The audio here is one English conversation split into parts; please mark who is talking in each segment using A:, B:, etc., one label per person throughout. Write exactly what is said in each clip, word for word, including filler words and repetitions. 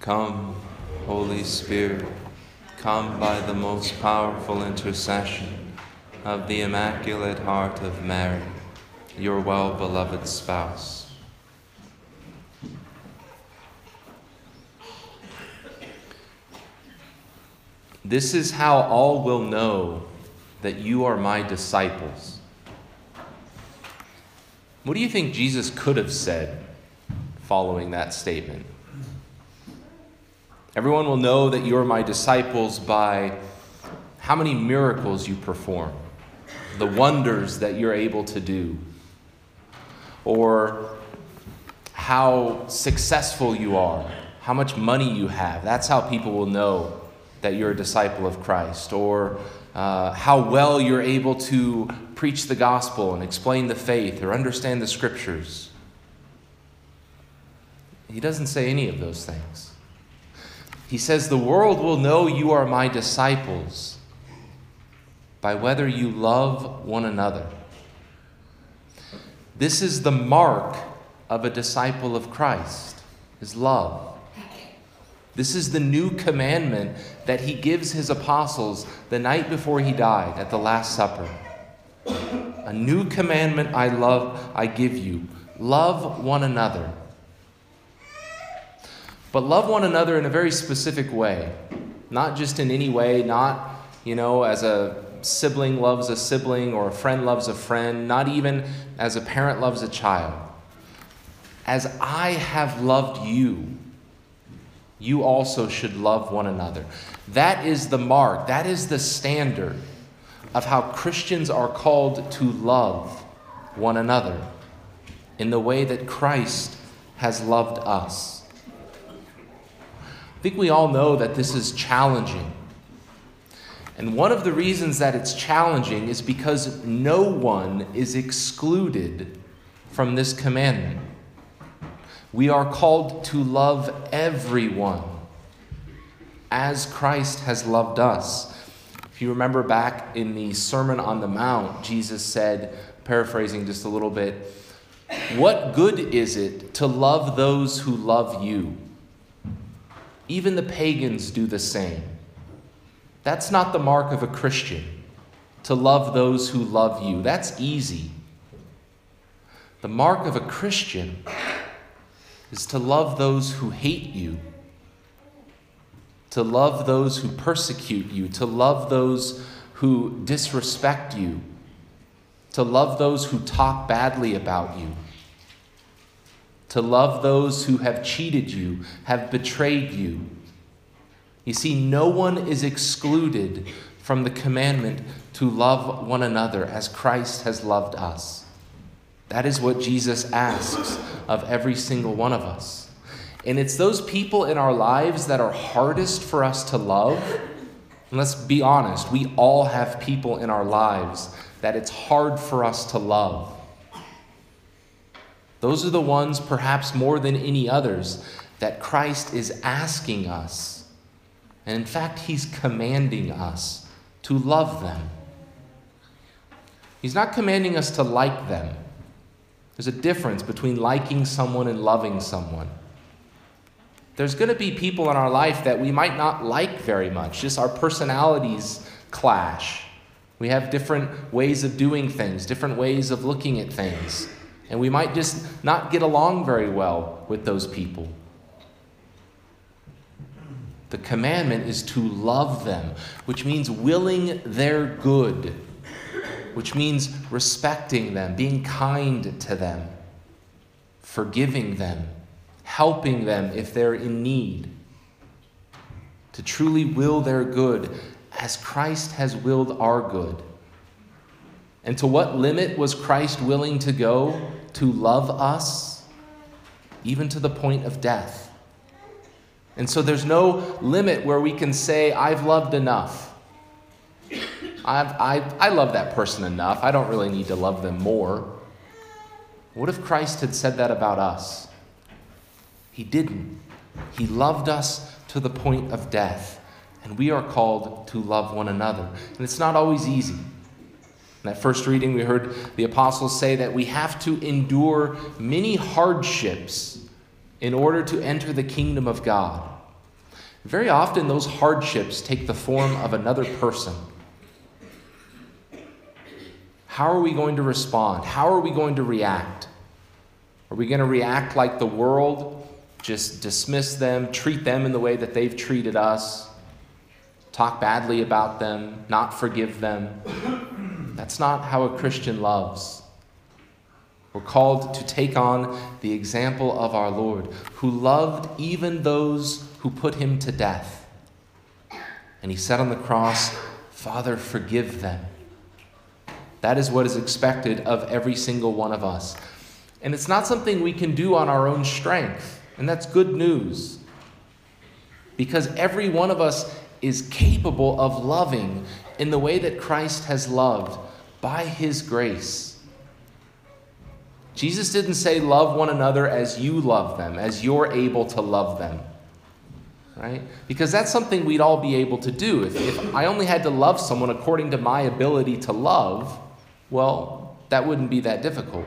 A: Come, Holy Spirit, come by the most powerful intercession of the Immaculate Heart of Mary, your well-beloved spouse. This is how all will know that you are my disciples. What do you think Jesus could have said following that statement? Everyone will know that you are my disciples by how many miracles you perform, the wonders that you're able to do, or how successful you are, how much money you have. That's how people will know that you're a disciple of Christ, or uh, how well you're able to preach the gospel and explain the faith or understand the scriptures. He doesn't say any of those things. He says, the world will know you are my disciples by whether you love one another. This is the mark of a disciple of Christ, is love. This is the new commandment that he gives his apostles the night before he died at the Last Supper. A new commandment I love, I give you. Love one another. But love one another in a very specific way. Not just in any way, not, you know, as a sibling loves a sibling or a friend loves a friend, not even as a parent loves a child. As I have loved you, you also should love one another. That is the mark, that is the standard of how Christians are called to love one another in the way that Christ has loved us. I think we all know that this is challenging. And one of the reasons that it's challenging is because no one is excluded from this commandment. We are called to love everyone as Christ has loved us. If you remember back in the Sermon on the Mount, Jesus said, paraphrasing just a little bit, "What good is it to love those who love you? Even the pagans do the same." That's not the mark of a Christian, to love those who love you. That's easy. The mark of a Christian is to love those who hate you, to love those who persecute you, to love those who disrespect you, to love those who talk badly about you, to love those who have cheated you, have betrayed you. You see, no one is excluded from the commandment to love one another as Christ has loved us. That is what Jesus asks of every single one of us. And it's those people in our lives that are hardest for us to love. And let's be honest, we all have people in our lives that it's hard for us to love. Those are the ones, perhaps more than any others, that Christ is asking us. And in fact, he's commanding us to love them. He's not commanding us to like them. There's a difference between liking someone and loving someone. There's going to be people in our life that we might not like very much. Just our personalities clash. We have different ways of doing things, different ways of looking at things. And we might just not get along very well with those people. The commandment is to love them, which means willing their good, which means respecting them, being kind to them, forgiving them, helping them if they're in need, to truly will their good as Christ has willed our good. And to what limit was Christ willing to go to love us? Even to the point of death. And so there's no limit where we can say, I've loved enough. I've, I, I love that person enough. I don't really need to love them more. What if Christ had said that about us? He didn't. He loved us to the point of death. And we are called to love one another. And it's not always easy. In that first reading, we heard the apostles say that we have to endure many hardships in order to enter the kingdom of God. Very often those hardships take the form of another person. How are we going to respond? How are we going to react? Are we going to react like the world, just dismiss them, treat them in the way that they've treated us, talk badly about them, not forgive them? That's not how a Christian loves. We're called to take on the example of our Lord, who loved even those who put him to death. And he said on the cross, "Father, forgive them." That is what is expected of every single one of us. And it's not something we can do on our own strength. And that's good news. Because every one of us is capable of loving in the way that Christ has loved by his grace. Jesus didn't say love one another as you love them, as you're able to love them. Right? Because that's something we'd all be able to do. If, if I only had to love someone according to my ability to love, well, that wouldn't be that difficult.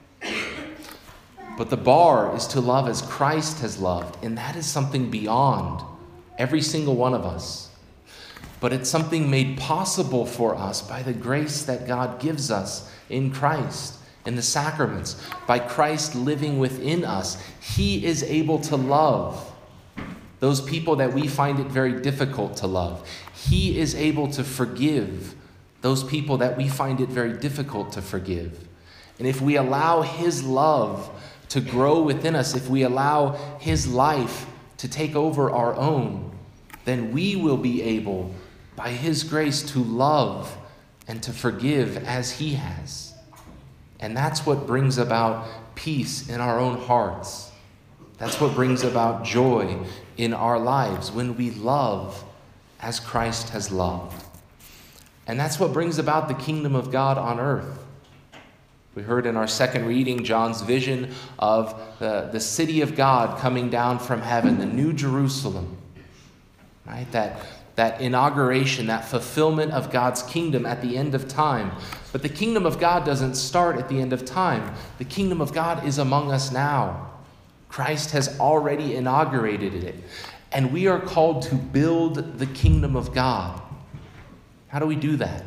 A: But the bar is to love as Christ has loved, and that is something beyond every single one of us. But it's something made possible for us by the grace that God gives us in Christ, in the sacraments. By Christ living within us, he is able to love those people that we find it very difficult to love. He is able to forgive those people that we find it very difficult to forgive. And if we allow his love to grow within us, if we allow his life to take over our own, then we will be able, by his grace, to love and to forgive as he has. And that's what brings about peace in our own hearts. That's what brings about joy in our lives, when we love as Christ has loved. And that's what brings about the kingdom of God on earth. We heard in our second reading John's vision of the, the city of God coming down from heaven, the New Jerusalem, right? That, that inauguration, that fulfillment of God's kingdom at the end of time. But the kingdom of God doesn't start at the end of time. The kingdom of God is among us now. Christ has already inaugurated it. And we are called to build the kingdom of God. How do we do that?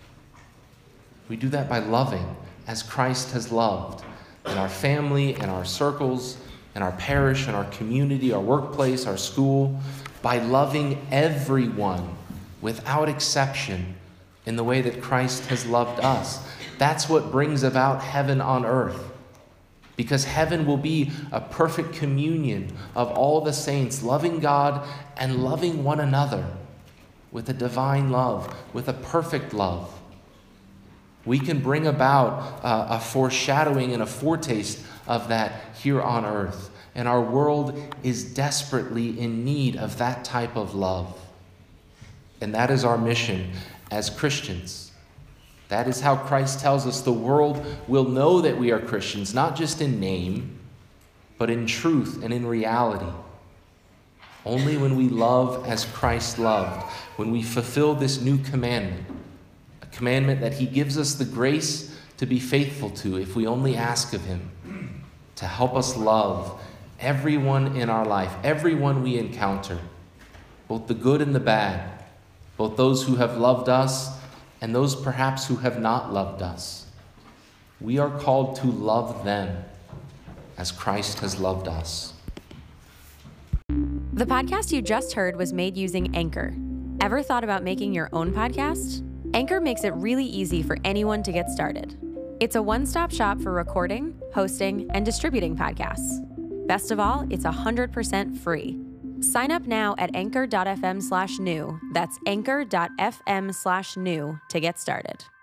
A: We do that by loving as Christ has loved in our family, in our circles, in our parish, in our community, our workplace, our school, by loving everyone without exception in the way that Christ has loved us. That's what brings about heaven on earth. Because heaven will be a perfect communion of all the saints loving God and loving one another with a divine love, with a perfect love. We can bring about uh, a foreshadowing and a foretaste of that here on earth. And our world is desperately in need of that type of love. And that is our mission as Christians. That is how Christ tells us the world will know that we are Christians, not just in name, but in truth and in reality. Only when we love as Christ loved, when we fulfill this new commandment, a commandment that he gives us the grace to be faithful to if we only ask of him, to help us love everyone in our life, everyone we encounter, both the good and the bad, both those who have loved us and those perhaps who have not loved us. We are called to love them as Christ has loved us.
B: The podcast you just heard was made using Anchor. Ever thought about making your own podcast? Anchor makes it really easy for anyone to get started. It's a one-stop shop for recording, hosting, and distributing podcasts. Best of all, it's one hundred percent free. Sign up now at anchor.fm slash new. That's anchor.fm slash new to get started.